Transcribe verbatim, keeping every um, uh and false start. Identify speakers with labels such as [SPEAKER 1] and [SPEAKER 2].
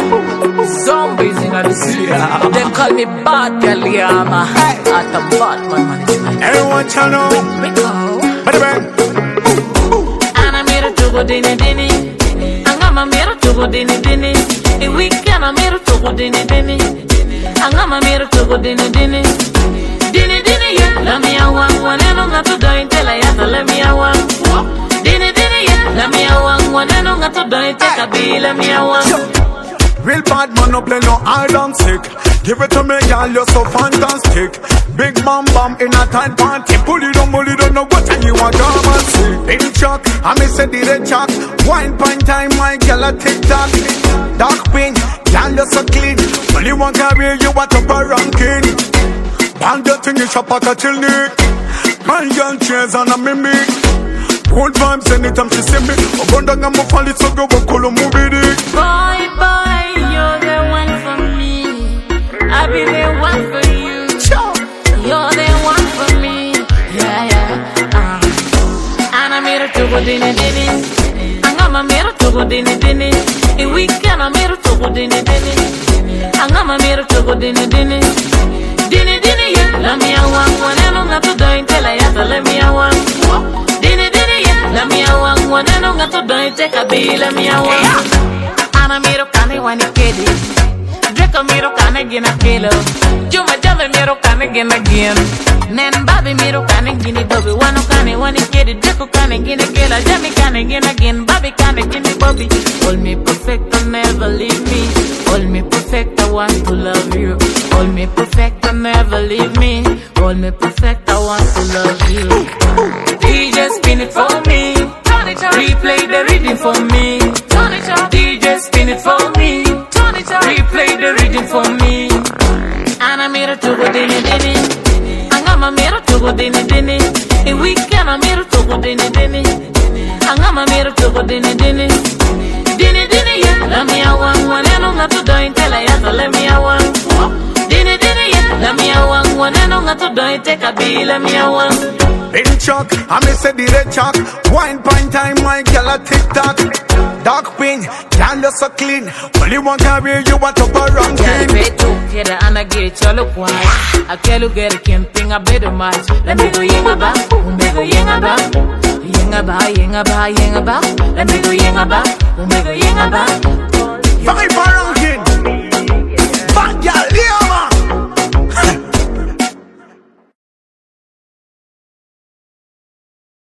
[SPEAKER 1] Zombies in the city. They call me Bad Girl Yama. At the Batman management.
[SPEAKER 2] Everyone channel.
[SPEAKER 1] Ana mira tugo dini dini. Angama mira tugo dini dini. The weekend I mira tugo dini dini. Angama mira tugo dini dini. Dini dini yeah. Let me awang waneno ngato doin tela yata. Let me awang. Dini dini yeah. Let me awang waneno ngato doin teka bi. Let me awang.
[SPEAKER 2] Real bad man no play no hide and seek. Give it to me, girl, you're so fantastic. Big bam bam in a tight party. Pull it on, pull it on, no what and you want come and see. Big chuck, I miss a did a chuck. Wine pint time, my girl a tick tock. Dark pink, girl you're so clean. Only one carry you want up a ranking. Bang the thing is up at a chill nick. My girl cheers on a mimic. Good vibes anytime she see me. Obonda nga mo fall it so go wakolo mubidi.
[SPEAKER 1] Boy, boy, you're the one for me. I'll be the one for you. You're the one for me. Yeah, yeah. Uh. Ana mira tugo dini dini. Angama mira tugo dini dini. The weekend I mira tugo dini dini. Angama mira tugo dini dini. Dini dini yeah. Let me awang waneno ngato doin tela yata. Let me awang. Dini dini yeah. Let me awang waneno ngato doin teka bi. Let me awang. Ana miro kane wani kedi. Draco miro kane gina kilo. Juma jave miro kane gina gin. Nen babi miro kane gini dobi. Wano kane wani kedi. Draco kane gina kilo. Jami kane gina gin. Babi kane gini bobi. Hold me perfect, I'll never leave me. Hold me perfect, I want to love you. Hold me perfect, I'll never leave me. Hold me perfect, I want to love you. D J spin it for me. Replay the reading for me. D J spin it for me. Replay the reading for me. Ana mira tugo dini dini. Angama mira tugo dini dini. The weekend I mira tugo dini dini. Angama mira tugo dini dini. Dini dini yeah. Let me awang waneno ngato doin tela yata. Let me awang. Dini dini yeah. Let me awang waneno ngato doin teka bi. Let me awang.
[SPEAKER 2] Big chuck, I miss a did a chuck. Wine pint time, my girl a tick tock. Dark pink, girl you're so clean. Only one carry you want up a ranking.
[SPEAKER 1] Yeah, beto, keda ana get cholo kwai. Akelu get a camping a better match. Let me go yenga ba, umbe go yenga ba. Yenga ba, yenga ba, yenga ba. Let me go yenga ba, umbe go yenga ba.
[SPEAKER 2] Five